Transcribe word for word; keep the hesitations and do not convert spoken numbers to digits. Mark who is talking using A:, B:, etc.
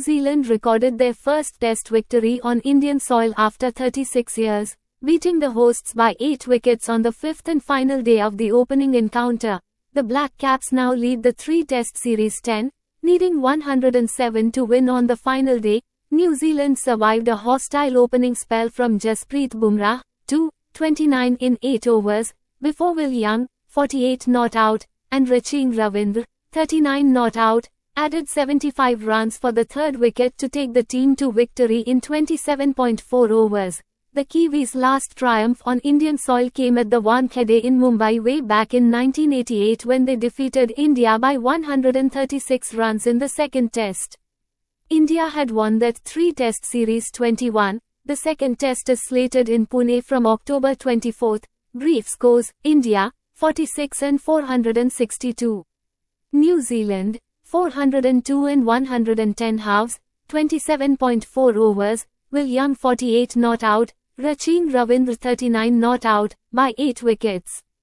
A: Zealand recorded their first Test victory on Indian soil after thirty-six years, beating the hosts by eight wickets on the fifth and final day of the opening encounter. The Black Caps now lead the three-Test series ten, needing one hundred seven to win on the final day. New Zealand survived a hostile opening spell from Jasprit Bumrah, two twenty-nine in eight overs, before Will Young, forty-eight not out, and Rachin Ravindra, thirty-nine not out, added seventy-five runs for the third wicket to take the team to victory in twenty-seven point four overs. The Kiwis' last triumph on Indian soil came at the Wankhede in Mumbai way back in nineteen eighty-eight when they defeated India by one hundred thirty-six runs in the second test. India had won that three-test series twenty-one. The second test is slated in Pune from October twenty-fourth. Brief scores: India, forty-six and four hundred sixty-two. New Zealand, four hundred two and one hundred ten halves, twenty-seven point four overs. Will Young forty-eight not out, Rachin Ravindra thirty-nine not out, by eight wickets.